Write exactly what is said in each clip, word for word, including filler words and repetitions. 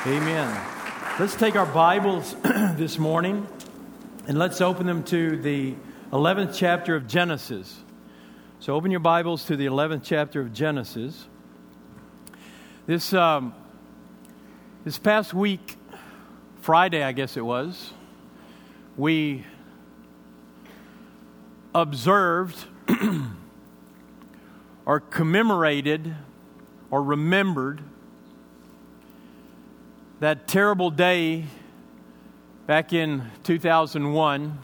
Amen. Let's take our Bibles this morning and let's open them to the eleventh chapter of Genesis. So open your Bibles to the eleventh chapter of Genesis. This um, this past week, Friday I guess it was, we observed or commemorated or remembered that terrible day back in two thousand one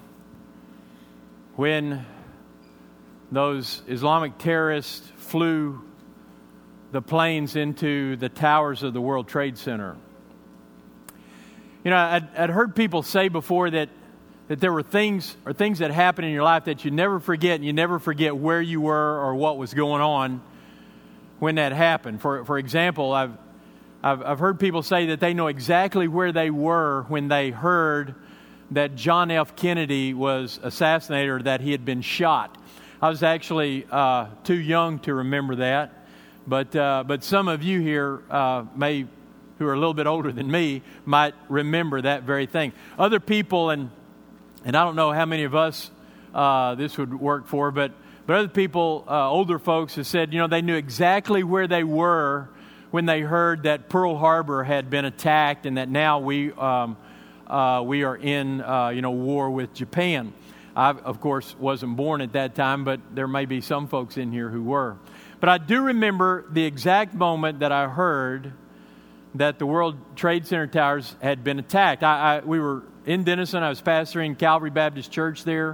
when those Islamic terrorists flew the planes into the towers of the World Trade Center. You know, I'd, I'd heard people say before that, that there were things or things that happen in your life that you never forget, and you never forget where you were or what was going on when that happened. For for example, I've I've, I've heard people say that they know exactly where they were when they heard that John F. Kennedy was assassinated or that he had been shot. I was actually uh, too young to remember that, but uh, but some of you here uh, may, who are a little bit older than me, might remember that very thing. Other people, and and I don't know how many of us uh, this would work for, but but other people, uh, older folks, have said, you know, they knew exactly where they were when they heard that Pearl Harbor had been attacked and that now we um, uh, we are in uh, you know war with Japan. I, of course, wasn't born at that time, but there may be some folks in here who were. But I do remember the exact moment that I heard that the World Trade Center towers had been attacked. I, I, we were in Denison. I was pastoring Calvary Baptist Church there.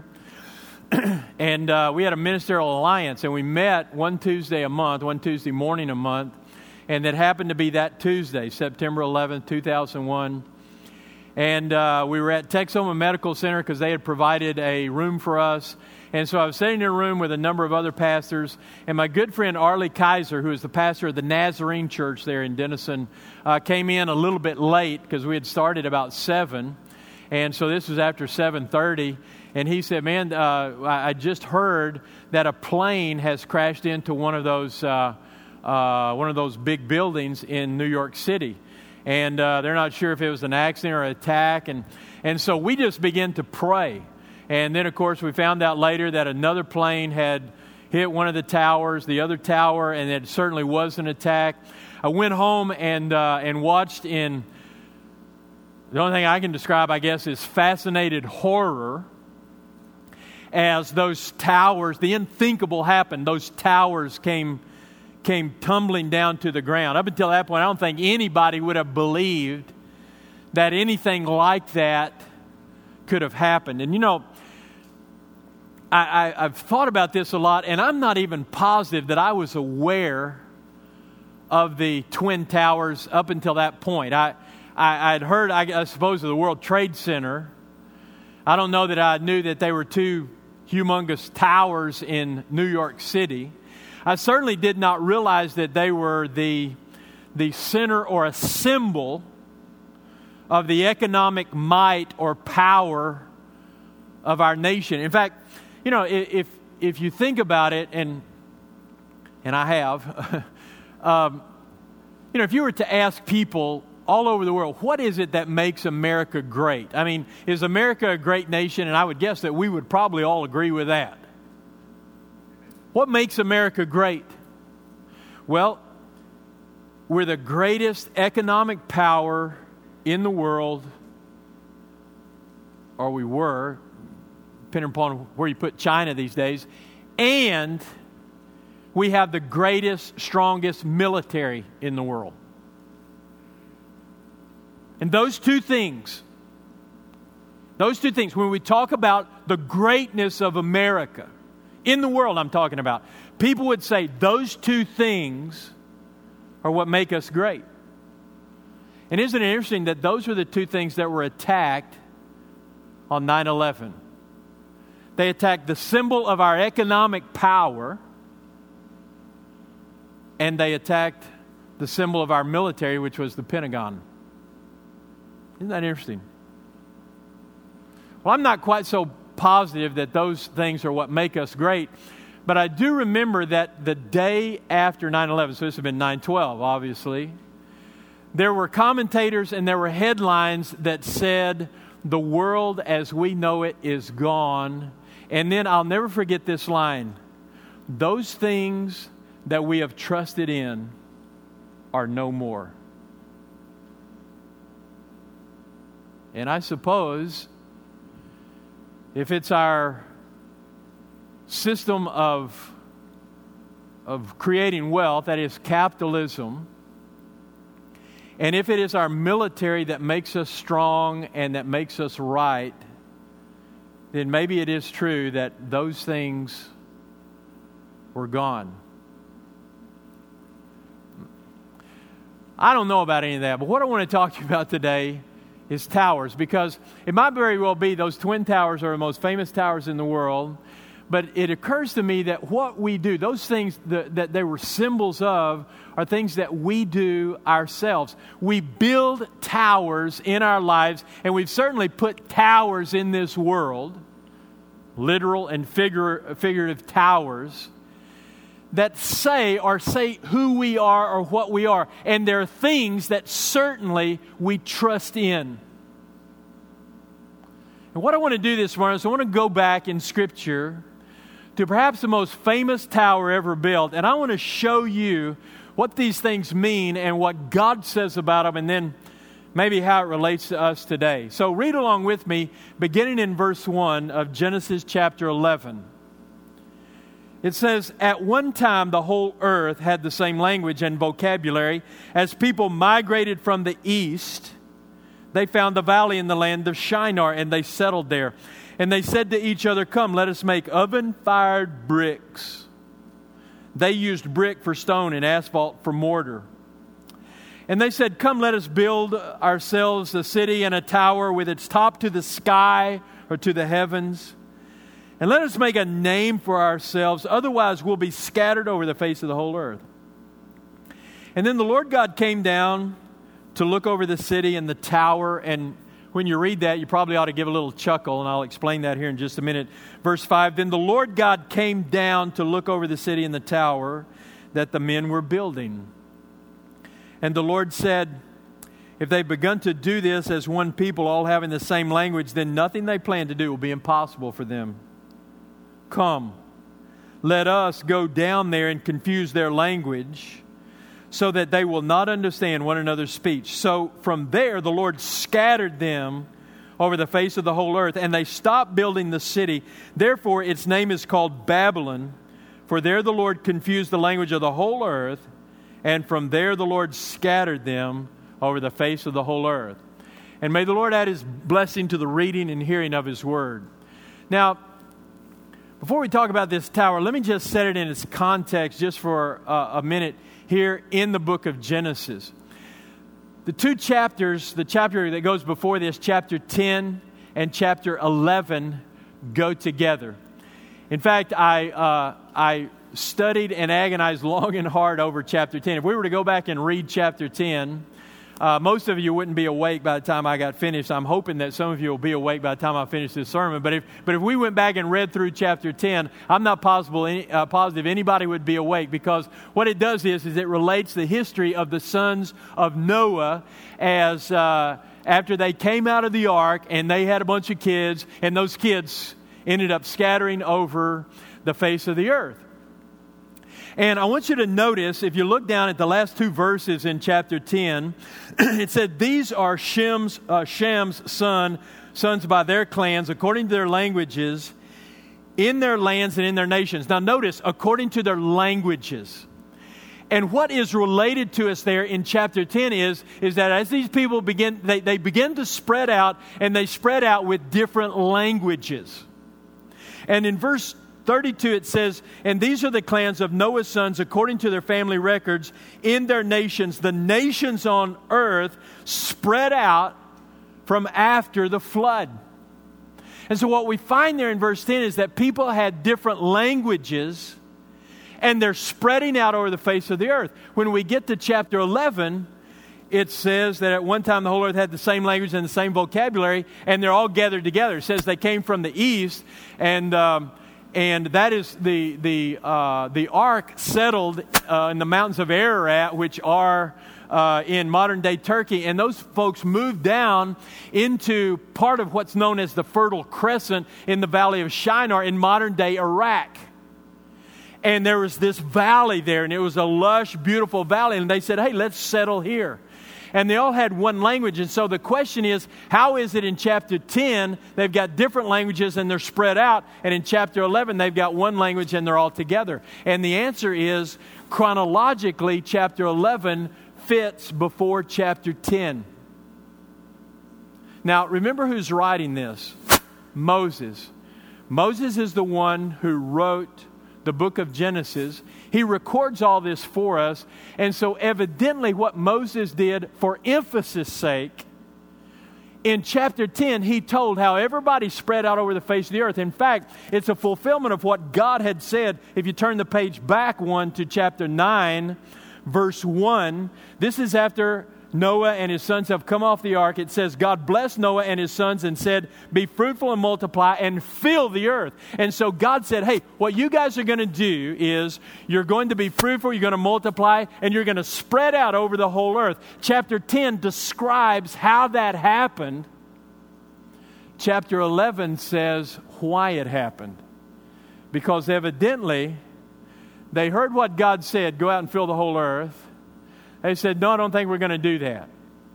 and uh, we had a ministerial alliance, and we met one Tuesday a month, one Tuesday morning a month. And that happened to be that Tuesday, September eleventh, two thousand one. And uh, we were at Texoma Medical Center because they had provided a room for us. And so I was sitting in a room with a number of other pastors. And my good friend Arlie Kaiser, who is the pastor of the Nazarene Church there in Denison, uh, came in a little bit late because we had started about seven. And so this was after seven thirty. And he said, man, uh, I just heard that a plane has crashed into one of those uh Uh, one of those big buildings in New York City. And uh, they're not sure if it was an accident or an attack. And, and so we just began to pray. And then, of course, we found out later that another plane had hit one of the towers, the other tower, and it certainly was an attack. I went home and uh, and watched in, the only thing I can describe, I guess, is fascinated horror as those towers, the unthinkable happened. Those towers came came tumbling down to the ground. Up until that point, I don't think anybody would have believed that anything like that could have happened. And you know, I, I, I've thought about this a lot, and I'm not even positive that I was aware of the Twin Towers up until that point. I, I, I'd heard, I, I suppose, of the World Trade Center. I don't know that I knew that they were two humongous towers in New York City. I certainly did not realize that they were the, the center or a symbol of the economic might or power of our nation. In fact, you know, if if you think about it, and and I have, um, you know, if you were to ask people all over the world, what is it that makes America great? I mean, is America a great nation? And I would guess that we would probably all agree with that. What makes America great? Well, we're the greatest economic power in the world, or we were, depending upon where you put China these days, and we have the greatest, strongest military in the world. And those two things, those two things, when we talk about the greatness of America, in the world I'm talking about, people would say those two things are what make us great. And isn't it interesting that those were the two things that were attacked on nine eleven? They attacked the symbol of our economic power, and they attacked the symbol of our military, which was the Pentagon. Isn't that interesting? Well, I'm not quite so positive that those things are what make us great, but I do remember that the day after nine eleven, so this would have been nine twelve, obviously, there were commentators and there were headlines that said, "The world as we know it is gone." And then I'll never forget this line, "Those things that we have trusted in are no more." And I suppose if it's our system of, of creating wealth, that is capitalism, and if it is our military that makes us strong and that makes us right, then maybe it is true that those things were gone. I don't know about any of that, but what I want to talk to you about today is towers, because it might very well be those Twin Towers are the most famous towers in the world, but it occurs to me that what we do, those things that, that they were symbols of, are things that we do ourselves. We build towers in our lives, and we've certainly put towers in this world, literal and figure, figurative towers, that say or say who we are or what we are. And there are things that certainly we trust in. And what I want to do this morning is I want to go back in Scripture to perhaps the most famous tower ever built. And I want to show you what these things mean and what God says about them, and then maybe how it relates to us today. So read along with me, beginning in verse one of Genesis chapter eleven. It says, "At one time the whole earth had the same language and vocabulary. As people migrated from the east, they found a valley in the land of Shinar, and they settled there. And they said to each other, 'Come, let us make oven-fired bricks.' They used brick for stone and asphalt for mortar. And they said, 'Come, let us build ourselves a city and a tower with its top to the sky or to the heavens. And let us make a name for ourselves, otherwise we'll be scattered over the face of the whole earth.' And then the Lord God came down to look over the city and the tower." And when you read that, you probably ought to give a little chuckle, and I'll explain that here in just a minute. Verse five, "Then the Lord God came down to look over the city and the tower that the men were building. And the Lord said, 'If they've begun to do this as one people, all having the same language, then nothing they plan to do will be impossible for them. Come, let us go down there and confuse their language, so that they will not understand one another's speech.' So from there the Lord scattered them over the face of the whole earth, and they stopped building the city. Therefore its name is called Babylon, for there the Lord confused the language of the whole earth, and from there the Lord scattered them over the face of the whole earth." And may the Lord add His blessing to the reading and hearing of His Word. Now, before we talk about this tower, let me just set it in its context just for uh, a minute here in the book of Genesis. The two chapters, the chapter that goes before this, chapter ten and chapter eleven, go together. In fact, I uh, I studied and agonized long and hard over chapter ten. If we were to go back and read chapter ten, Uh, most of you wouldn't be awake by the time I got finished. I'm hoping that some of you will be awake by the time I finish this sermon. But if but if we went back and read through chapter ten, I'm not possible, any, uh, positive anybody would be awake, because what it does is, is it relates the history of the sons of Noah as uh, after they came out of the ark and they had a bunch of kids, and those kids ended up scattering over the face of the earth. And I want you to notice, if you look down at the last two verses in chapter ten, it said, "These are Shem's, uh, Shem's son, sons by their clans, according to their languages, in their lands and in their nations." Now notice, according to their languages. And what is related to us there in chapter ten is, is that as these people begin, they, they begin to spread out, and they spread out with different languages. And in verse thirty-two, it says, "And these are the clans of Noah's sons according to their family records in their nations, the nations on earth spread out from after the flood." And so what we find there in verse ten is that people had different languages, and they're spreading out over the face of the earth. When we get to chapter eleven, it says that at one time the whole earth had the same language and the same vocabulary, and they're all gathered together. It says they came from the east, and um, And that is the the uh, the ark settled uh, in the mountains of Ararat, which are uh, in modern-day Turkey, and those folks moved down into part of what's known as the Fertile Crescent in the Valley of Shinar in modern-day Iraq. And there was this valley there, and it was a lush, beautiful valley, and they said, hey, let's settle here. And they all had one language. And so the question is, how is it in chapter ten, they've got different languages and they're spread out, and in chapter eleven, they've got one language and they're all together? And the answer is, chronologically, chapter eleven fits before chapter ten. Now, remember who's writing this? Moses. Moses is the one who wrote the book of Genesis. He records all this for us. And so evidently what Moses did, for emphasis' sake, in chapter ten, he told how everybody spread out over the face of the earth. In fact, it's a fulfillment of what God had said. If you turn the page back one to chapter nine, verse one, this is after Noah and his sons have come off the ark. It says, God blessed Noah and his sons and said, be fruitful and multiply and fill the earth. And so God said, hey, what you guys are going to do is you're going to be fruitful, you're going to multiply, and you're going to spread out over the whole earth. Chapter ten describes how that happened. Chapter eleven says why it happened. Because evidently, they heard what God said, go out and fill the whole earth. They said, no, I don't think we're going to do that.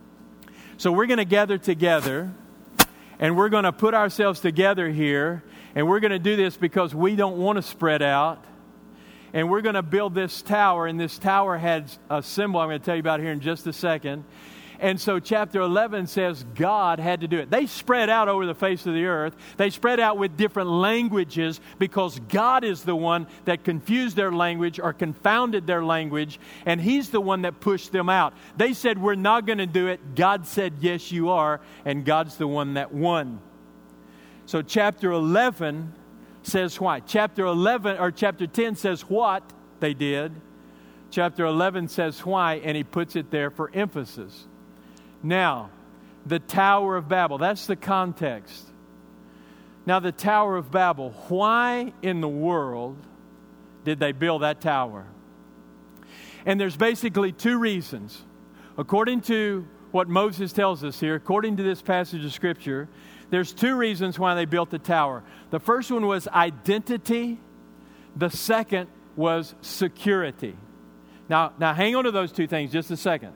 So we're going to gather together, and we're going to put ourselves together here, and we're going to do this because we don't want to spread out. And we're going to build this tower, and this tower had a symbol I'm going to tell you about here in just a second. And so chapter eleven says God had to do it. They spread out over the face of the earth. They spread out with different languages because God is the one that confused their language or confounded their language, and He's the one that pushed them out. They said, we're not going to do it. God said, yes, you are, and God's the one that won. So chapter eleven says why. Chapter eleven or chapter ten says what they did. Chapter eleven says why, and he puts it there for emphasis. Now, the Tower of Babel, that's the context. Now, the Tower of Babel, why in the world did they build that tower? And there's basically two reasons. According to what Moses tells us here, according to this passage of Scripture, there's two reasons why they built the tower. The first one was identity. The second was security. Now, now hang on to those two things just a second.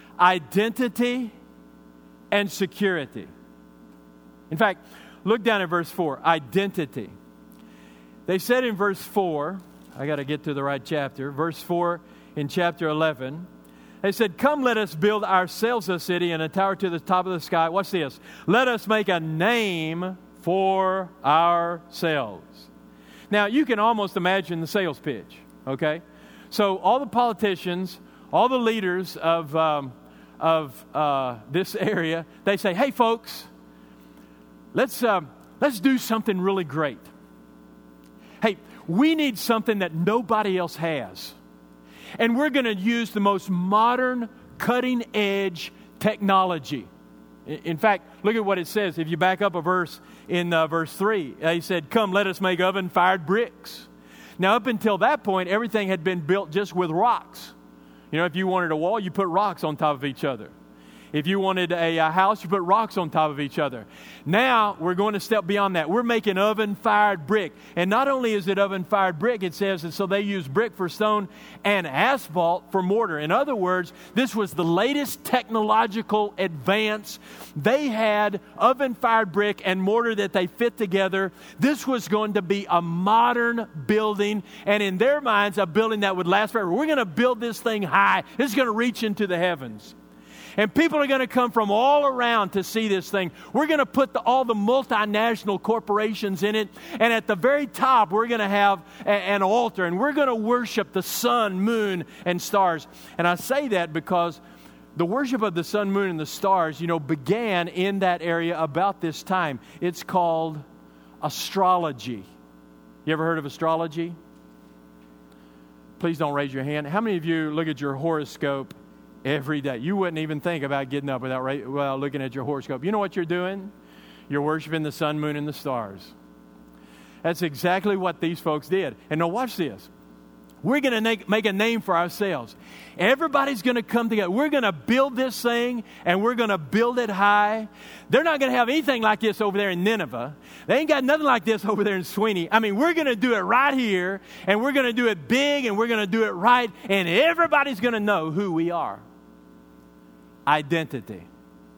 Identity and security. In fact, look down at verse four. Identity. They said in verse four, I got to get to the right chapter. Verse four in chapter eleven. They said, come, let us build ourselves a city and a tower to the top of the sky. What's this? Let us make a name for ourselves. Now, you can almost imagine the sales pitch, okay? So all the politicians, all the leaders of um, of uh, this area, they say, hey, folks, let's uh, let's do something really great. Hey, we need something that nobody else has. And we're going to use the most modern, cutting-edge technology. In fact, look at what it says. If you back up a verse in uh, verse three, they said, come, let us make oven-fired bricks. Now, up until that point, everything had been built just with rocks. You know, if you wanted a wall, you put rocks on top of each other. If you wanted a, a house, you put rocks on top of each other. Now, we're going to step beyond that. We're making oven-fired brick. And not only is it oven-fired brick, it says, and so they use brick for stone and asphalt for mortar. In other words, this was the latest technological advance. They had oven-fired brick and mortar that they fit together. This was going to be a modern building, and in their minds, a building that would last forever. We're going to build this thing high. It's going to reach into the heavens. And people are going to come from all around to see this thing. We're going to put the, all the multinational corporations in it. And at the very top, we're going to have a, an altar. And we're going to worship the sun, moon, and stars. And I say that because the worship of the sun, moon, and the stars, you know, began in that area about this time. It's called astrology. You ever heard of astrology? Please don't raise your hand. How many of you look at your horoscope every day? You wouldn't even think about getting up without, without looking at your horoscope. You know what you're doing? You're worshiping the sun, moon, and the stars. That's exactly what these folks did. And now watch this. We're going to make a name for ourselves. Everybody's going to come together. We're going to build this thing, and we're going to build it high. They're not going to have anything like this over there in Nineveh. They ain't got nothing like this over there in Sweeney. I mean, we're going to do it right here, and we're going to do it big, and we're going to do it right, and everybody's going to know who we are. Identity.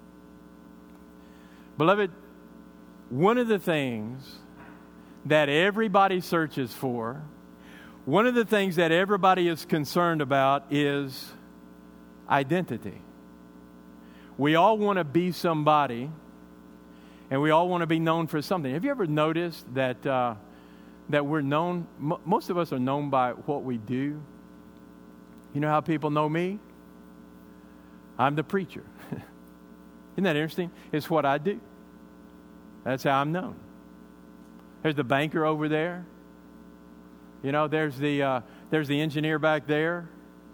Beloved, one of the things that everybody searches for, one of the things that everybody is concerned about is identity. We all want to be somebody, and we all want to be known for something. Have you ever noticed that uh, that we're known, m- most of us are known by what we do? You know how people know me? I'm the preacher. Isn't that interesting? It's what I do. That's how I'm known. There's the banker over there. You know, there's the uh, there's the engineer back there.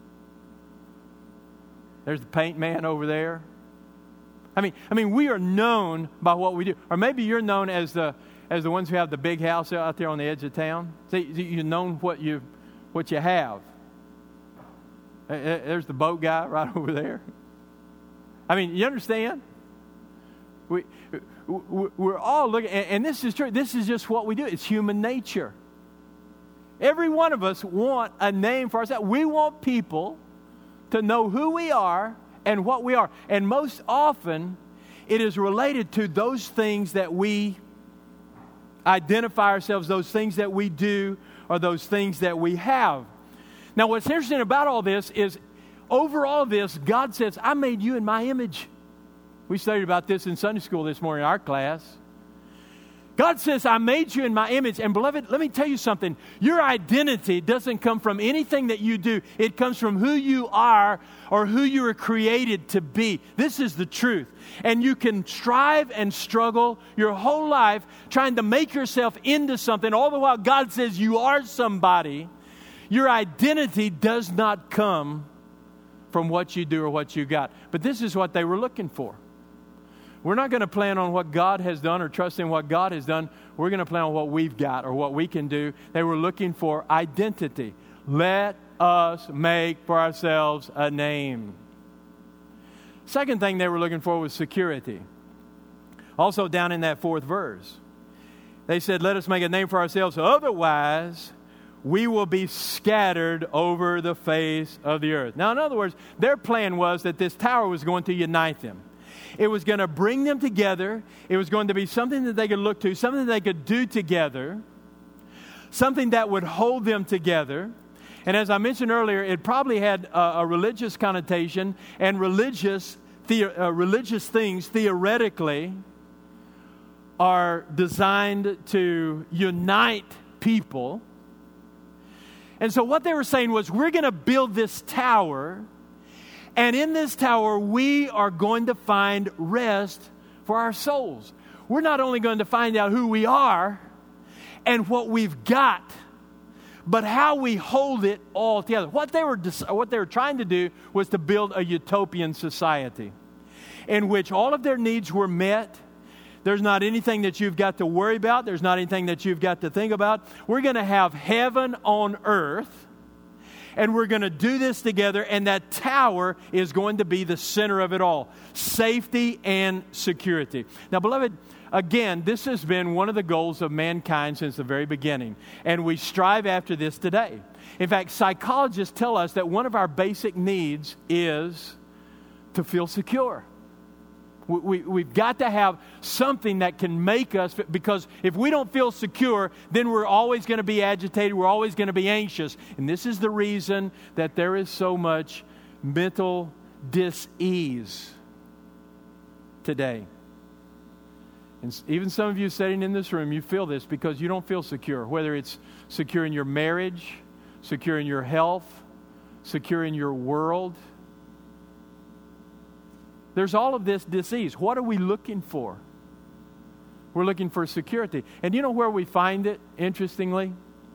There's the paint man over there. I mean, I mean, we are known by what we do. Or maybe you're known as the as the ones who have the big house out there on the edge of town. See, you're known what you what you have. There's the boat guy right over there. I mean, you understand? We we're all looking, and this is true. This is just what we do. It's human nature. Every one of us want a name for ourselves. We want people to know who we are and what we are. And most often, it is related to those things that we identify ourselves, those things that we do, or those things that we have. Now, what's interesting about all this is, over all this, God says, I made you in my image. We studied about this in Sunday school this morning in our class. God says, I made you in my image. And beloved, let me tell you something. Your identity doesn't come from anything that you do. It comes from who you are or who you were created to be. This is the truth. And you can strive and struggle your whole life trying to make yourself into something. All the while God says you are somebody. Your identity does not come from what you do or what you got. But this is what they were looking for. We're not going to plan on what God has done or trust in what God has done. We're going to plan on what we've got or what we can do. They were looking for identity. Let us make for ourselves a name. Second thing they were looking for was security. Also down in that fourth verse, they said, let us make a name for ourselves. Otherwise, we will be scattered over the face of the earth. Now, in other words, their plan was that this tower was going to unite them. It was going to bring them together. It was going to be something that they could look to, something that they could do together, something that would hold them together. And as I mentioned earlier, it probably had a, a religious connotation, and religious, the, uh, religious things theoretically are designed to unite people. And so what they were saying was, we're going to build this tower, and in this tower, we are going to find rest for our souls. We're not only going to find out who we are and what we've got, but how we hold it all together. What they were what they were trying to do was to build a utopian society in which all of their needs were met. There's not anything that you've got to worry about. There's not anything that you've got to think about. We're going to have heaven on earth. And we're going to do this together, and that tower is going to be the center of it all. Safety and security. Now, beloved, again, this has been one of the goals of mankind since the very beginning. And we strive after this today. In fact, psychologists tell us that one of our basic needs is to feel secure. We, we, we've got to have something that can make us, because if we don't feel secure, then we're always going to be agitated. We're always going to be anxious. And this is the reason that there is so much mental dis-ease today. And even some of you sitting in this room, you feel this because you don't feel secure. Whether it's secure in your marriage, secure in your health, secure in your world. There's all of this disease. What are we looking for? We're looking for security. And you know where we find it, interestingly?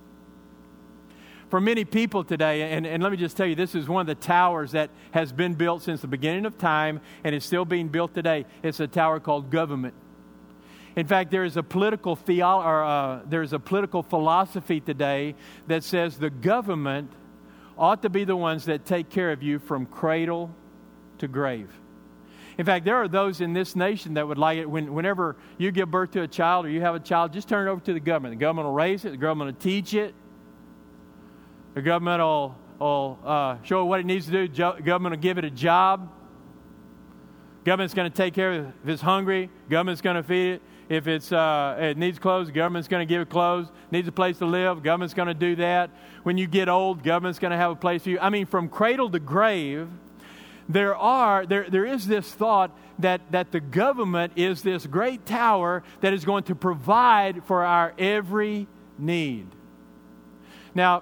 For many people today, and, and let me just tell you, this is one of the towers that has been built since the beginning of time and is still being built today. It's a tower called government. In fact, there is a political theo- or uh, there is a political philosophy today that says the government ought to be the ones that take care of you from cradle to grave. In fact, there are those in this nation that would like it when, whenever you give birth to a child or you have a child, just turn it over to the government. The government will raise it. The government will teach it. The government will, will uh, show it what it needs to do. Jo- government will give it a job. Government's going to take care of it. If it's hungry, government's going to feed it. If it's uh, it needs clothes, the government's going to give it clothes. Needs a place to live, government's going to do that. When you get old, government's going to have a place for you. I mean, from cradle to grave, there are there there is this thought that that the government is this great tower that is going to provide for our every need. Now,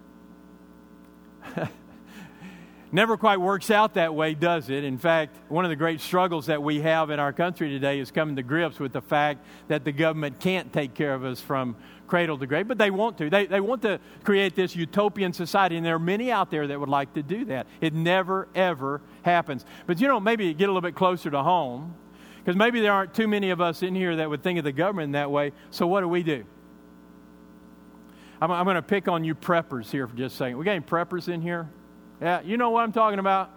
never quite works out that way, does it? In fact, one of the great struggles that we have in our country today is coming to grips with the fact that the government can't take care of us from cradle to grave, but they want to. They, they want to create this utopian society, and there are many out there that would like to do that. It never, ever happens. But, you know, maybe get a little bit closer to home, because maybe there aren't too many of us in here that would think of the government in that way. So what do we do? I'm, I'm going to pick on you preppers here for just a second. We got any preppers in here? Yeah, you know what I'm talking about.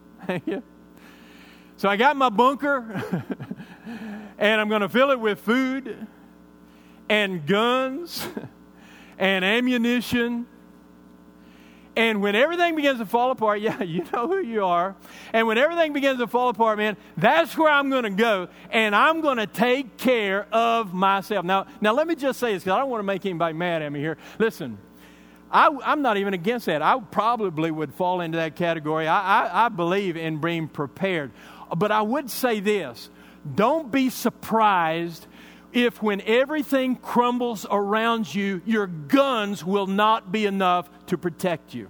So I got my bunker, and I'm going to fill it with food and guns and ammunition. And when everything begins to fall apart, yeah, you know who you are. And when everything begins to fall apart, man, that's where I'm going to go, and I'm going to take care of myself. Now, now let me just say this, because I don't want to make anybody mad at me here. Listen. I, I'm not even against that. I probably would fall into that category. I, I, I believe in being prepared. But I would say this. Don't be surprised if when everything crumbles around you, your guns will not be enough to protect you.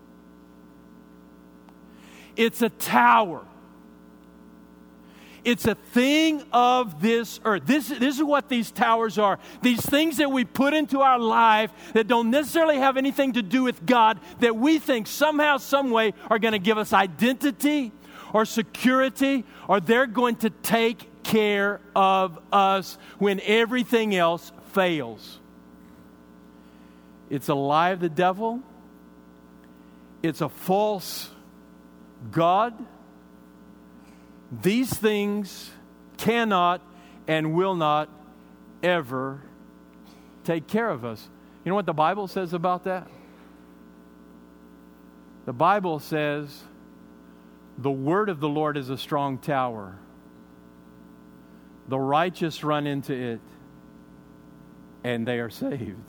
It's a tower. It's a thing of this earth. This, this is what these towers are. These things that we put into our life that don't necessarily have anything to do with God, that we think somehow, some way are going to give us identity or security, or they're going to take care of us when everything else fails. It's a lie of the devil. It's a false God. These things cannot and will not ever take care of us. You know what the Bible says about that? The Bible says, the word of the Lord is a strong tower. The righteous run into it, and they are saved.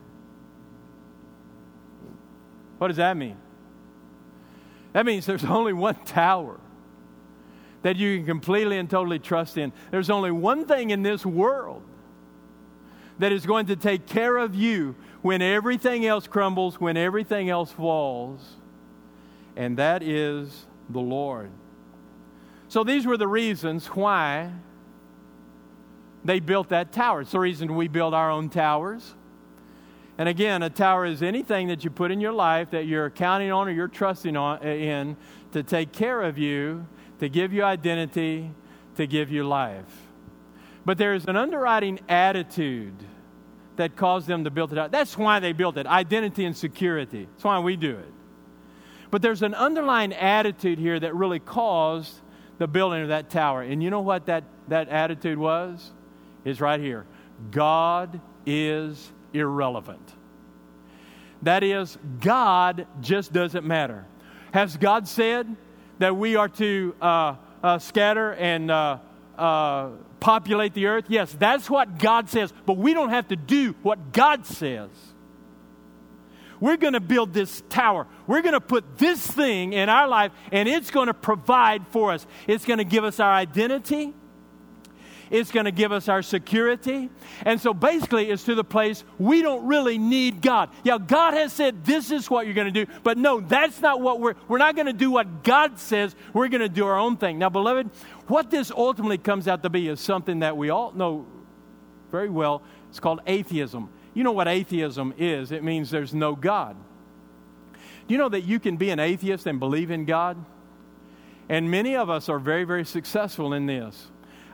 What does that mean? That means there's only one tower that you can completely and totally trust in. There's only one thing in this world that is going to take care of you when everything else crumbles, when everything else falls, and that is the Lord. So these were the reasons why they built that tower. It's the reason we build our own towers. And again, a tower is anything that you put in your life that you're counting on or you're trusting on in to take care of you, to give you identity, to give you life. But there is an underwriting attitude that caused them to build it out. That's why they built it, identity and security. That's why we do it. But there's an underlying attitude here that really caused the building of that tower. And you know what that, that attitude was? It's right here. God is irrelevant. That is, God just doesn't matter. Has God said that we are to uh, uh, scatter and uh, uh, populate the earth? Yes, that's what God says. But we don't have to do what God says. We're going to build this tower. We're going to put this thing in our life, and it's going to provide for us. It's going to give us our identity. It's going to give us our security. And so basically it's to the place we don't really need God. Yeah, God has said this is what you're going to do. But no, that's not what we're, we're not going to do what God says. We're going to do our own thing. Now, beloved, what this ultimately comes out to be is something that we all know very well. It's called atheism. You know what atheism is. It means there's no God. Do you know that you can be an atheist and believe in God? And many of us are very, very successful in this.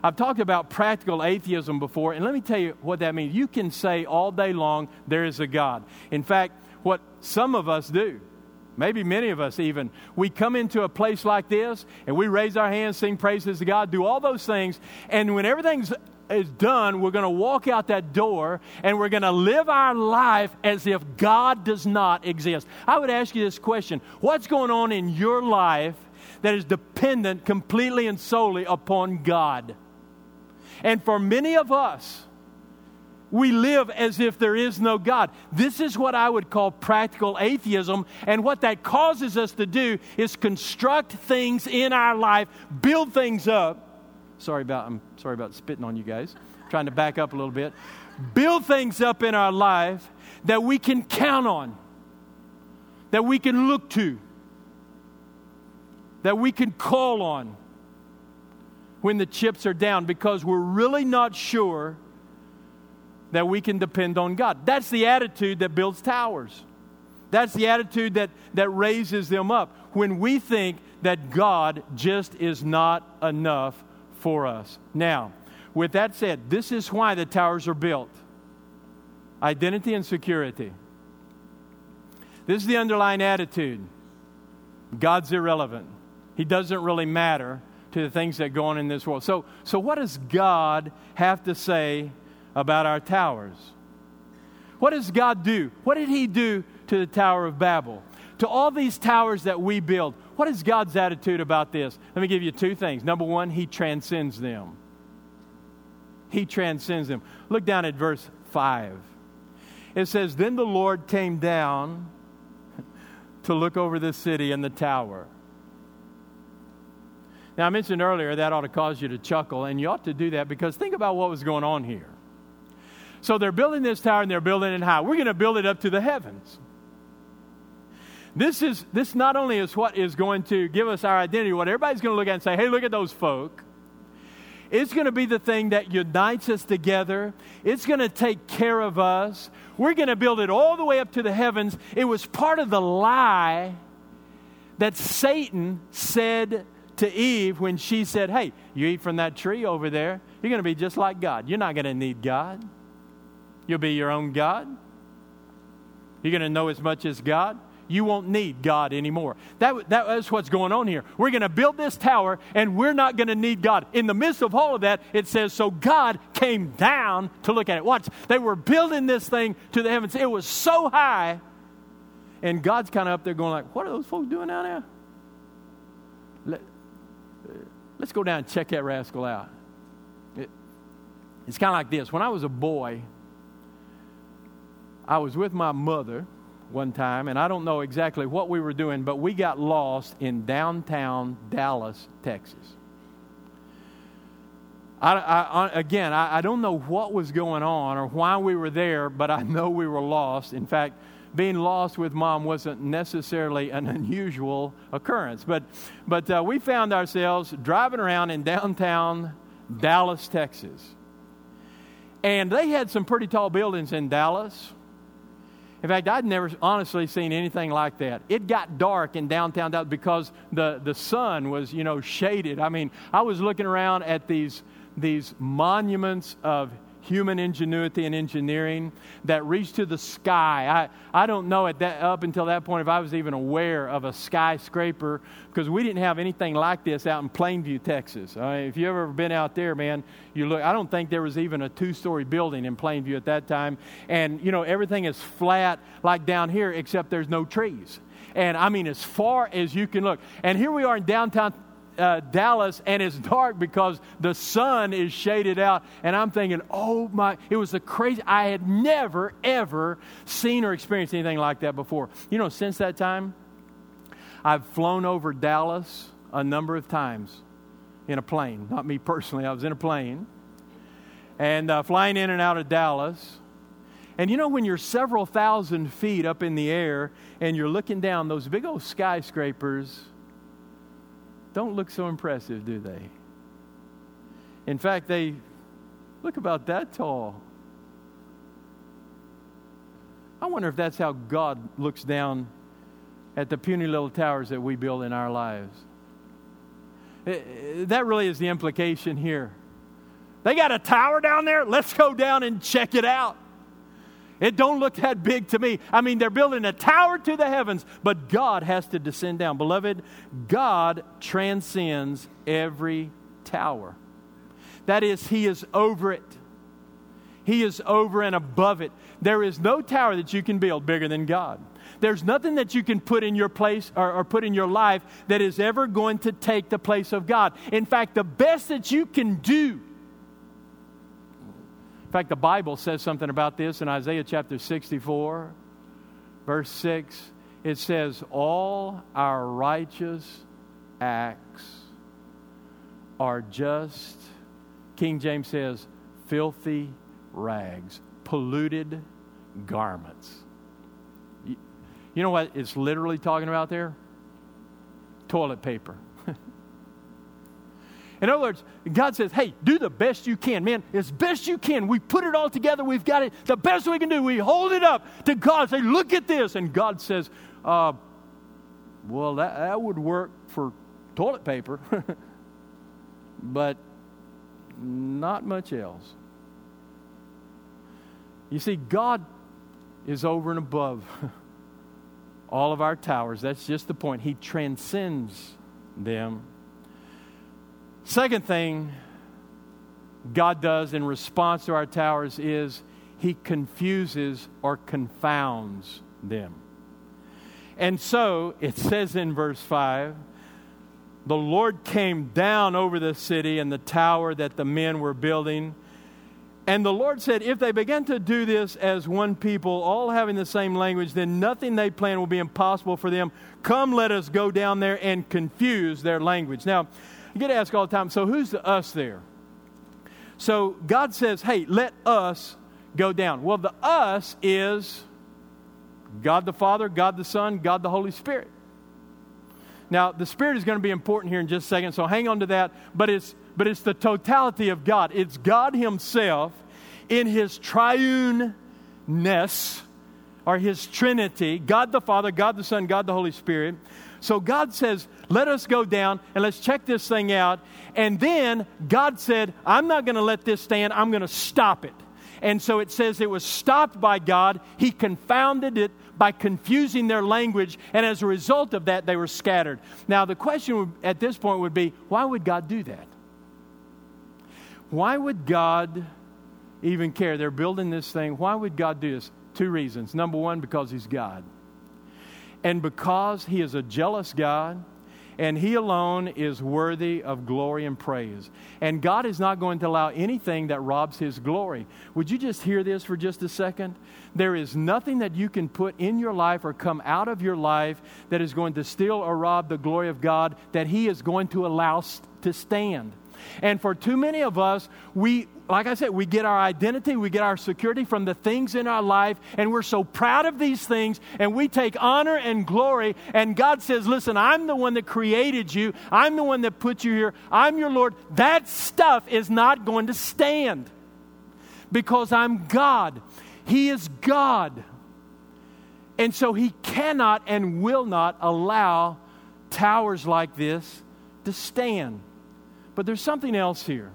I've talked about practical atheism before, and let me tell you what that means. You can say all day long, there is a God. In fact, what some of us do, maybe many of us even, we come into a place like this, and we raise our hands, sing praises to God, do all those things, and when everything's is done, we're going to walk out that door and we're going to live our life as if God does not exist. I would ask you this question: what's going on in your life that is dependent completely and solely upon God? And for many of us, we live as if there is no God. This is what I would call practical atheism, and what that causes us to do is construct things in our life, build things up. Sorry about, I'm sorry about spitting on you guys. I'm trying to back up a little bit. Build things up in our life that we can count on, that we can look to, that we can call on when the chips are down, because we're really not sure that we can depend on God. That's the attitude that builds towers. That's the attitude that, that raises them up, when we think that God just is not enough for us. Now, with that said, this is why the towers are built. Identity and security. This is the underlying attitude. God's irrelevant. He doesn't really matter to the things that go on in this world. So, so what does God have to say about our towers? What does God do? What did He do to the Tower of Babel? To all these towers that we build, what is God's attitude about this? Let me give you two things. Number one, He transcends them. He transcends them. Look down at verse five. It says, "Then the Lord came down to look over the city and the tower." Now, I mentioned earlier that ought to cause you to chuckle, and you ought to do that, because think about what was going on here. So they're building this tower, and they're building it high. We're going to build it up to the heavens. This is this not only is what is going to give us our identity, what everybody's going to look at and say, hey, look at those folk. It's going to be the thing that unites us together. It's going to take care of us. We're going to build it all the way up to the heavens. It was part of the lie that Satan said to Eve when she said, hey, you eat from that tree over there, you're going to be just like God. You're not going to need God. You'll be your own God. You're going to know as much as God. You won't need God anymore. That, that is what's going on here. We're going to build this tower, and we're not going to need God. In the midst of all of that, it says, so God came down to look at it. Watch, they were building this thing to the heavens. It was so high, and God's kind of up there going like, what are those folks doing down there? Let, uh, let's go down and check that rascal out. It, it's kind of like this. When I was a boy, I was with my mother one time, and I don't know exactly what we were doing, but we got lost in downtown Dallas, Texas. I, I, again, I, I don't know what was going on or why we were there, but I know we were lost. In fact, being lost with Mom wasn't necessarily an unusual occurrence, but but uh, we found ourselves driving around in downtown Dallas, Texas. And they had some pretty tall buildings in Dallas. In fact, I'd never honestly seen anything like that. It got dark in downtown Dallas because the, the sun was, you know, shaded. I mean, I was looking around at these, these monuments of human ingenuity and engineering that reached to the sky. I, I don't know at that up until that point if I was even aware of a skyscraper, because we didn't have anything like this out in Plainview, Texas. I mean, if you've ever been out there, man, you look. I don't think there was even a two-story building in Plainview at that time. And, you know, everything is flat like down here, except there's no trees. And, I mean, as far as you can look. And here we are in downtown Uh, Dallas, and it's dark because the sun is shaded out, and I'm thinking, oh my, it was the crazy, I had never ever seen or experienced anything like that before. You know, since that time, I've flown over Dallas a number of times in a plane. Not me personally, I was in a plane, and uh, flying in and out of Dallas. And you know, when you're several thousand feet up in the air, and you're looking down, those big old skyscrapers don't look so impressive, do they? In fact, they look about that tall. I wonder if that's how God looks down at the puny little towers that we build in our lives. It, that really is the implication here. They got a tower down there? Let's go down and check it out. It don't look that big to me. I mean, they're building a tower to the heavens, but God has to descend down. Beloved, God transcends every tower. That is, He is over it. He is over and above it. There is no tower that you can build bigger than God. There's nothing that you can put in your place or, or put in your life that is ever going to take the place of God. In fact, the best that you can do. In fact, the Bible says something about this in Isaiah chapter sixty-four, verse six. It says, all our righteous acts are just, King James says, filthy rags, polluted garments. You, you know what it's literally talking about there? Toilet paper. In other words, God says, hey, do the best you can. Man, as best you can. We put it all together. We've got it. The best we can do. We hold it up to God. Say, look at this. And God says, uh, well, that, that would work for toilet paper. But not much else. You see, God is over and above all of our towers. That's just the point. He transcends them. Second thing God does in response to our towers is He confuses or confounds them. And so, it says in verse five, the Lord came down over the city and the tower that the men were building. And the Lord said, if they begin to do this as one people, all having the same language, then nothing they plan will be impossible for them. Come, let us go down there and confuse their language. Now, you get asked all the time, so who's the us there? So God says, hey, let us go down. Well, the us is God the Father, God the Son, God the Holy Spirit. Now, the Spirit is going to be important here in just a second, so hang on to that. But it's but it's the totality of God. It's God Himself in His triuneness, or His Trinity, God the Father, God the Son, God the Holy Spirit. So God says, let us go down and let's check this thing out. And then God said, I'm not going to let this stand. I'm going to stop it. And so it says it was stopped by God. He confounded it by confusing their language. And as a result of that, they were scattered. Now, the question at this point would be, why would God do that? Why would God even care? They're building this thing. Why would God do this? Two reasons. Number one, because He's God. And because He is a jealous God, and He alone is worthy of glory and praise. And God is not going to allow anything that robs His glory. Would you just hear this for just a second? There is nothing that you can put in your life or come out of your life that is going to steal or rob the glory of God that He is going to allow to stand. And for too many of us, we, like I said, we get our identity, we get our security from the things in our life, and we're so proud of these things, and we take honor and glory, and God says, listen, I'm the one that created you, I'm the one that put you here, I'm your Lord. That stuff is not going to stand because I'm God. He is God. And so He cannot and will not allow towers like this to stand. But there's something else here.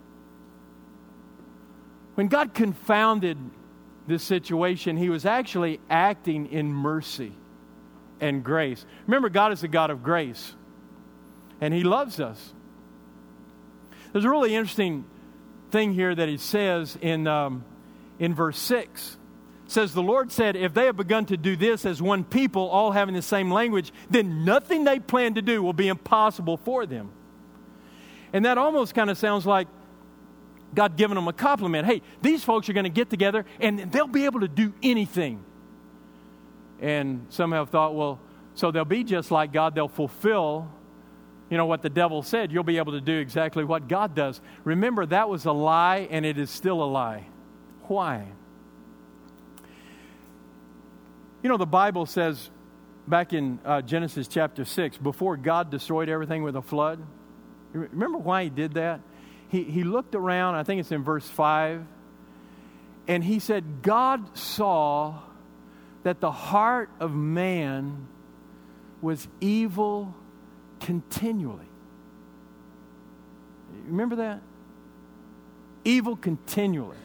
When God confounded this situation, He was actually acting in mercy and grace. Remember, God is a God of grace, and He loves us. There's a really interesting thing here that He says in, um, in verse six. It says, the Lord said, if they have begun to do this as one people, all having the same language, then nothing they plan to do will be impossible for them. And that almost kind of sounds like God giving them a compliment. Hey, these folks are going to get together and they'll be able to do anything. And some have thought, well, so they'll be just like God. They'll fulfill, you know, what the devil said. You'll be able to do exactly what God does. Remember, that was a lie, and it is still a lie. Why? You know, the Bible says back in uh, Genesis chapter six, before God destroyed everything with a flood, remember why He did that? He, he looked around, I think it's in verse five, and He said, God saw that the heart of man was evil continually. Remember that? evil continually.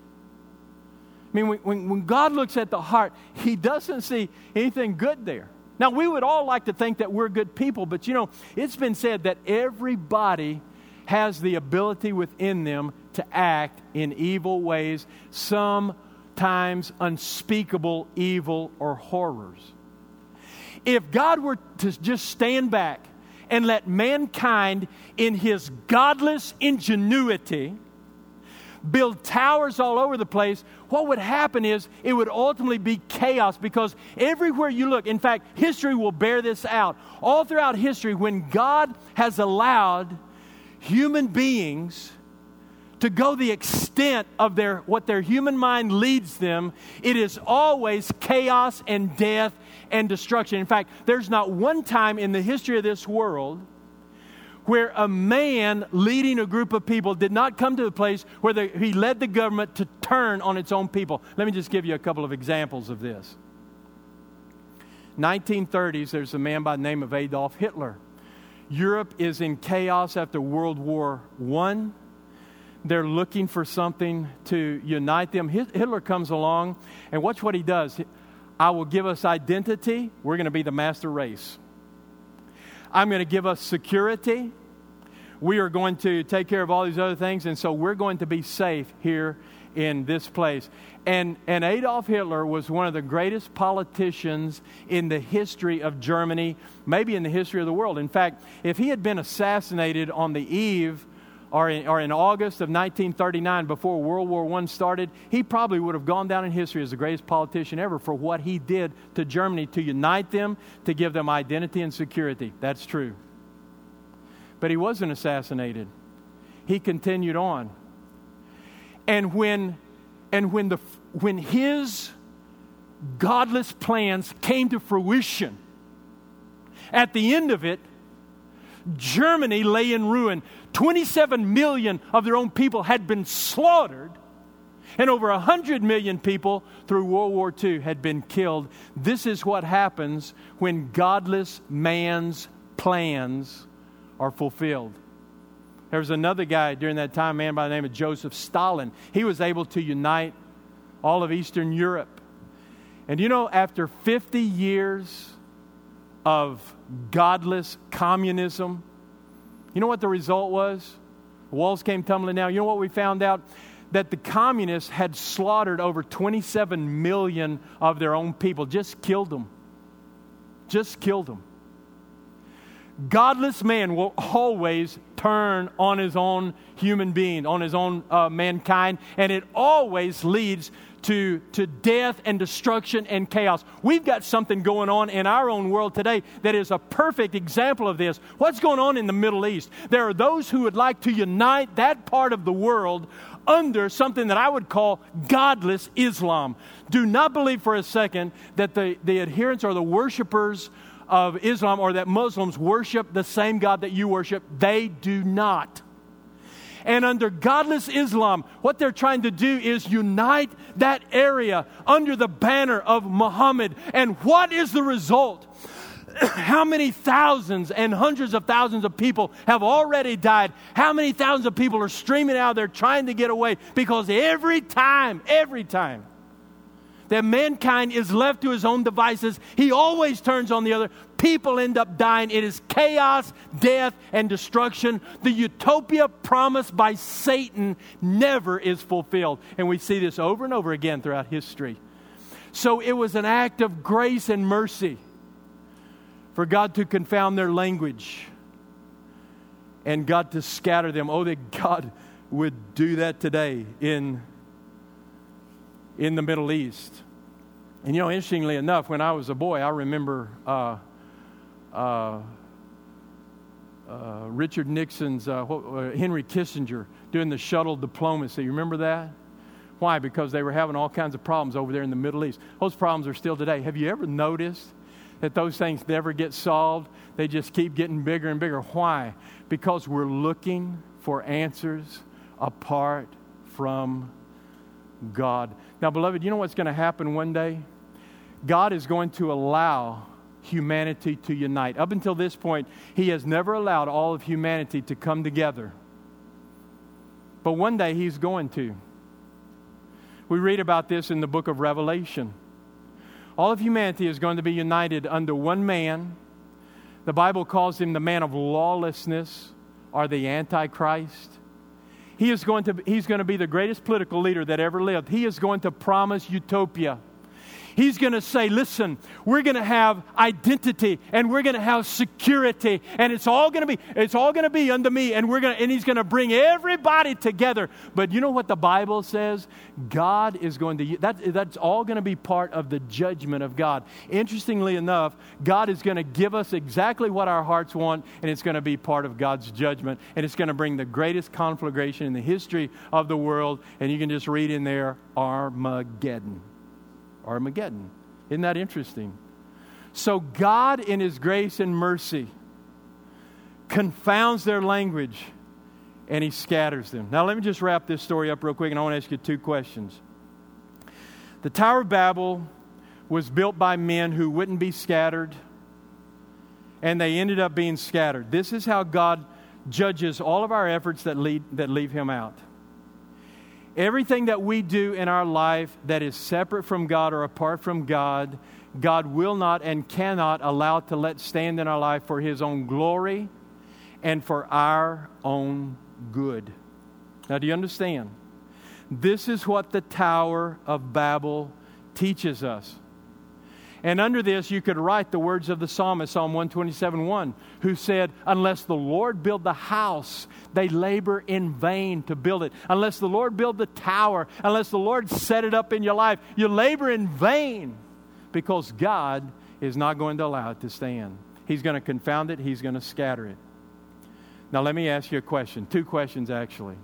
I mean, when, when God looks at the heart, He doesn't see anything good there. Now, we would all like to think that we're good people, but you know, it's been said that everybody has the ability within them to act in evil ways, sometimes unspeakable evil or horrors. If God were to just stand back and let mankind, in his godless ingenuity, build towers all over the place, what would happen is it would ultimately be chaos, because everywhere you look, in fact, history will bear this out. All throughout history, when God has allowed human beings to go the extent of their what their human mind leads them, it is always chaos and death and destruction. In fact, there's not one time in the history of this world where a man leading a group of people did not come to the place where the, he led the government to turn on its own people. Let me just give you a couple of examples of this. nineteen thirties, there's a man by the name of Adolf Hitler. Europe is in chaos after World War One. They're looking for something to unite them. Hitler comes along, and watch what he does. I will give us identity. We're going to be the master race. I'm going to give us security. We are going to take care of all these other things, and so we're going to be safe here in this place. And, and Adolf Hitler was one of the greatest politicians in the history of Germany, maybe in the history of the world. In fact, if he had been assassinated on the eve or in, or in August of nineteen thirty-nine, before World War One started, he probably would have gone down in history as the greatest politician ever for what he did to Germany to unite them, to give them identity and security. That's true. But he wasn't assassinated. He continued on. And when and when the when his godless plans came to fruition, at the end of it, Germany lay in ruin. twenty-seven million of their own people had been slaughtered, and over one hundred million people through World War Two had been killed. This is what happens when godless man's plans are fulfilled. There was another guy during that time, a man by the name of Joseph Stalin. He was able to unite all of Eastern Europe. And you know, after fifty years of godless communism, you know what the result was? The walls came tumbling down. You know what we found out? That the communists had slaughtered over twenty-seven million of their own people. Just killed them. Just killed them. Godless man will always turn on his own human being, on his own uh, mankind, and it always leads to, to death and destruction and chaos. We've got something going on in our own world today that is a perfect example of this. What's going on in the Middle East? There are those who would like to unite that part of the world under something that I would call godless Islam. Do not believe for a second that the, the adherents or the worshipers of Islam or that Muslims worship the same God that you worship. They do not. And under godless Islam, what they're trying to do is unite that area under the banner of Muhammad. And what is the result? How many thousands and hundreds of thousands of people have already died? How many thousands of people are streaming out there trying to get away? Because every time, every time that mankind is left to his own devices, he always turns on the other. People end up dying. It is chaos, death, and destruction. The utopia promised by Satan never is fulfilled. And we see this over and over again throughout history. So it was an act of grace and mercy for God to confound their language and God to scatter them. Oh, that God would do that today in in the Middle East. And you know, interestingly enough, when I was a boy, I remember uh, uh, uh, Richard Nixon's, uh, uh, Henry Kissinger doing the shuttle diplomacy. You remember that? Why? Because they were having all kinds of problems over there in the Middle East. Those problems are still today. Have you ever noticed that those things never get solved? They just keep getting bigger and bigger. Why? Because we're looking for answers apart from God. Now, beloved, you know what's going to happen one day? God is going to allow humanity to unite. Up until this point, He has never allowed all of humanity to come together. But one day He's going to. We read about this in the book of Revelation. All of humanity is going to be united under one man. The Bible calls him the man of lawlessness, or the Antichrist. He is going to, he's going to be the greatest political leader that ever lived. He is going to promise utopia. He's going to say, listen, we're going to have identity and we're going to have security, and it's all going to be it's all going to be unto me, and we're going to, and He's going to bring everybody together. But you know what the Bible says? God is going to that that's all going to be part of the judgment of God. Interestingly enough, God is going to give us exactly what our hearts want, and it's going to be part of God's judgment, and it's going to bring the greatest conflagration in the history of the world. And you can just read in there, Armageddon. Armageddon. Isn't that interesting? So God, in His grace and mercy, confounds their language, and He scatters them. Now let me just wrap this story up real quick, and I want to ask you two questions. The Tower of Babel was built by men who wouldn't be scattered, and they ended up being scattered. This is how God judges all of our efforts that lead that leave Him out. Everything that we do in our life that is separate from God or apart from God, God will not and cannot allow to let stand in our life for His own glory and for our own good. Now, do you understand? This is what the Tower of Babel teaches us. And under this, you could write the words of the psalmist, Psalm one twenty-seven one, who said, unless the Lord build the house, they labor in vain to build it. Unless the Lord build the tower, unless the Lord set it up in your life, you labor in vain, because God is not going to allow it to stand. He's going to confound it. He's going to scatter it. Now, let me ask you a question. Two questions, actually.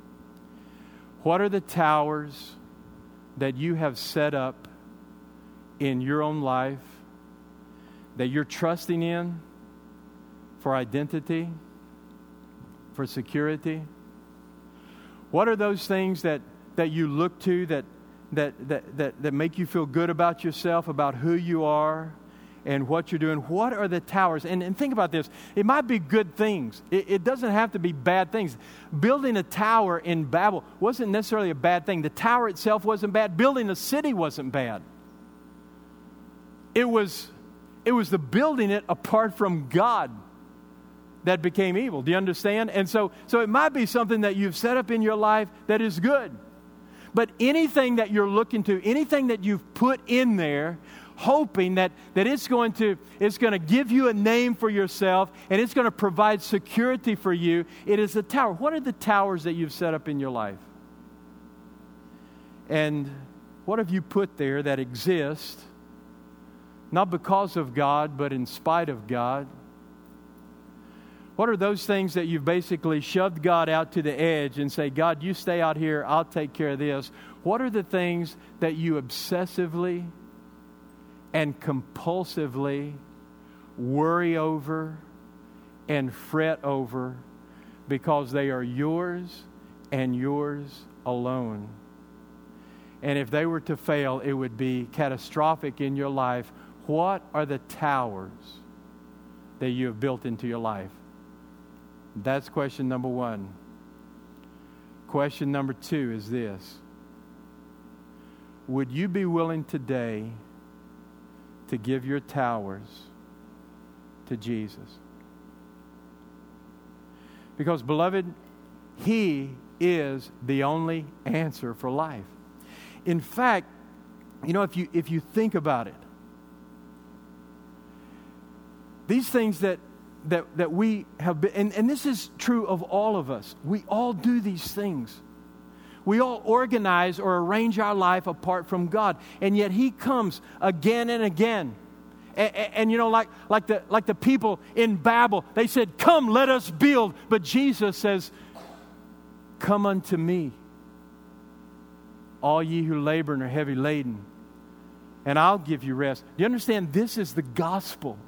What are the towers that you have set up in your own life that you're trusting in for identity, for security? What are those things that, that you look to that, that, that, that, that make you feel good about yourself, about who you are and what you're doing? What are the towers? And, and think about this. It might be good things. It, it doesn't have to be bad things. Building a tower in Babel wasn't necessarily a bad thing. The tower itself wasn't bad. Building a city wasn't bad. It was, it was the building it apart from God that became evil. Do you understand? And so, so it might be something that you've set up in your life that is good. But anything that you're looking to, anything that you've put in there, hoping that, that it's going to it's going to give you a name for yourself and it's going to provide security for you, it is a tower. What are the towers that you've set up in your life? And what have you put there that exist not because of God, but in spite of God? What are those things that you've basically shoved God out to the edge and say, God, you stay out here, I'll take care of this? What are the things that you obsessively and compulsively worry over and fret over because they are yours and yours alone? And if they were to fail, it would be catastrophic in your life. What are the towers that you have built into your life? That's question number one. Question number two is this. Would you be willing today to give your towers to Jesus? Because, beloved, He is the only answer for life. In fact, you know, if you if you think about it, these things that that that we have been, and, and this is true of all of us. We all do these things. We all organize or arrange our life apart from God, and yet He comes again and again. And, and, and you know, like like the like the people in Babel, they said, "Come, let us build." But Jesus says, "Come unto me, all ye who labor and are heavy laden, and I'll give you rest." Do you understand? This is the gospel.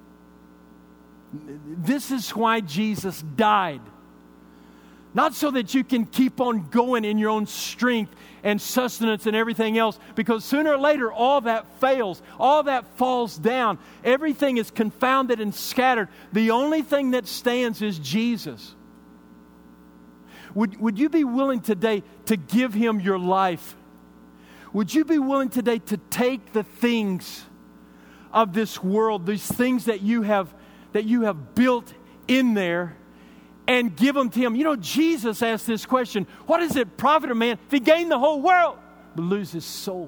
This is why Jesus died. Not so that you can keep on going in your own strength and sustenance and everything else, because sooner or later all that fails. All that falls down. Everything is confounded and scattered. The only thing that stands is Jesus. Would, would you be willing today to give Him your life? Would you be willing today to take the things of this world, these things that you have that you have built in there, and give them to Him? You know, Jesus asked this question, what does it profit a man if he gain the whole world but lose his soul?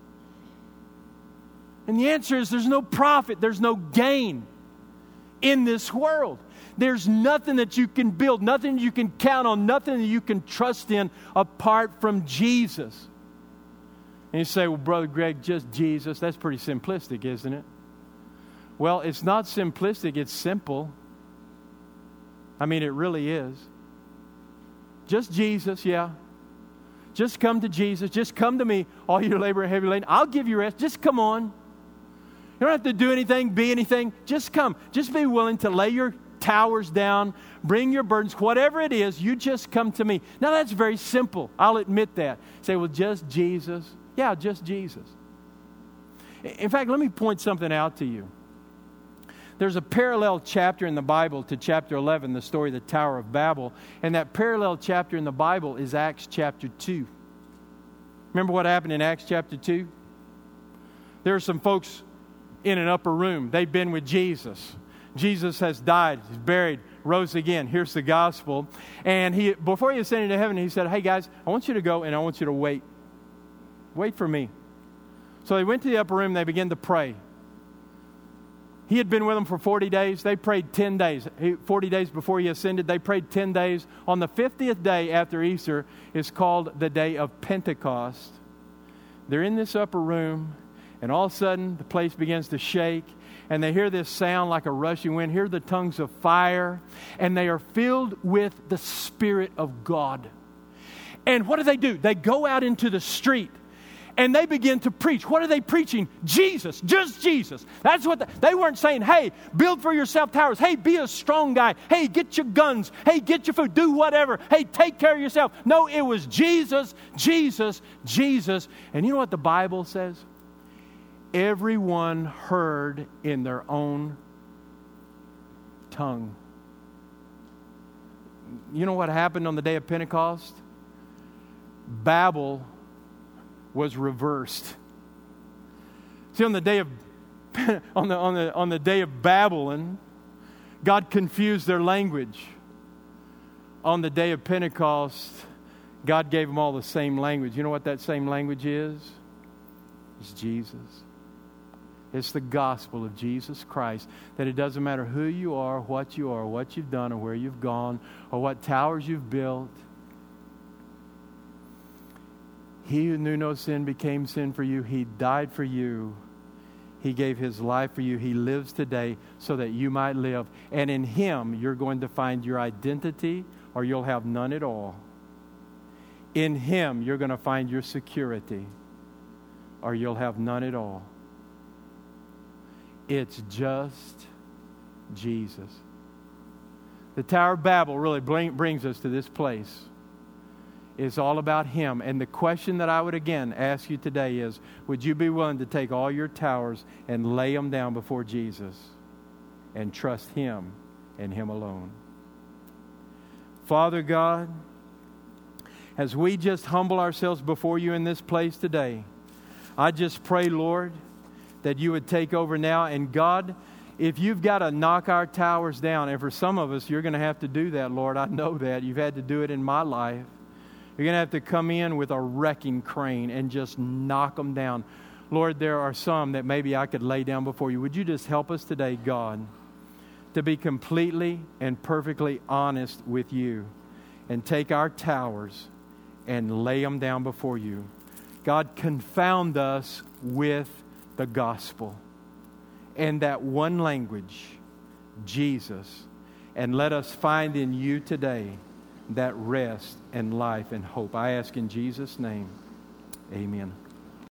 And the answer is there's no profit, there's no gain in this world. There's nothing that you can build, nothing you can count on, nothing that you can trust in apart from Jesus. And you say, well, Brother Greg, just Jesus. That's pretty simplistic, isn't it? Well, it's not simplistic, it's simple. I mean, it really is. Just Jesus, yeah. Just come to Jesus. Just come to me, all you labor and heavy laden. I'll give you rest. Just come on. You don't have to do anything, be anything. Just come. Just be willing to lay your towers down, bring your burdens, whatever it is, you just come to me. Now, that's very simple. I'll admit that. Say, well, just Jesus. Yeah, just Jesus. In fact, let me point something out to you. There's a parallel chapter in the Bible to chapter eleven, the story of the Tower of Babel. And that parallel chapter in the Bible is Acts chapter two. Remember what happened in Acts chapter two? There are some folks in an upper room. They've been with Jesus. Jesus has died, he's buried, rose again. Here's the gospel. And he, before he ascended to heaven, he said, hey guys, I want you to go and I want you to wait. Wait for me. So they went to the upper room, they began to pray. He had been with them for forty days. They prayed ten days. forty days before he ascended, they prayed ten days. On the fiftieth day after Easter is called the day of Pentecost. They're in this upper room, and all of a sudden the place begins to shake, and they hear this sound like a rushing wind, hear the tongues of fire, and they are filled with the Spirit of God. And what do they do? They go out into the street. And they begin to preach. What are they preaching? Jesus. Just Jesus. That's what the, they weren't saying, hey, build for yourself towers. Hey, be a strong guy. Hey, get your guns. Hey, get your food. Do whatever. Hey, take care of yourself. No, it was Jesus, Jesus, Jesus. And you know what the Bible says? Everyone heard in their own tongue. You know what happened on the day of Pentecost? Babel was reversed. See, on the day of on the on the on the day of Babylon, God confused their language. On the day of Pentecost, God gave them all the same language. You know what that same language is? It's Jesus. It's the gospel of Jesus Christ. That it doesn't matter who you are, what you are, what you've done, or where you've gone, or what towers you've built. He who knew no sin became sin for you. He died for you. He gave His life for you. He lives today so that you might live. And in Him, you're going to find your identity, or you'll have none at all. In Him, you're going to find your security, or you'll have none at all. It's just Jesus. The Tower of Babel really brings us to this place. It's all about Him. And the question that I would again ask you today is, would you be willing to take all your towers and lay them down before Jesus and trust Him and Him alone? Father God, as we just humble ourselves before you in this place today, I just pray, Lord, that you would take over now. And God, if you've got to knock our towers down, and for some of us, you're going to have to do that, Lord. I know that. You've had to do it in my life. You're going to have to come in with a wrecking crane and just knock them down. Lord, there are some that maybe I could lay down before you. Would you just help us today, God, to be completely and perfectly honest with you and take our towers and lay them down before you. God, confound us with the gospel and that one language, Jesus, and let us find in you today that rest and life and hope. I ask in Jesus' name, amen.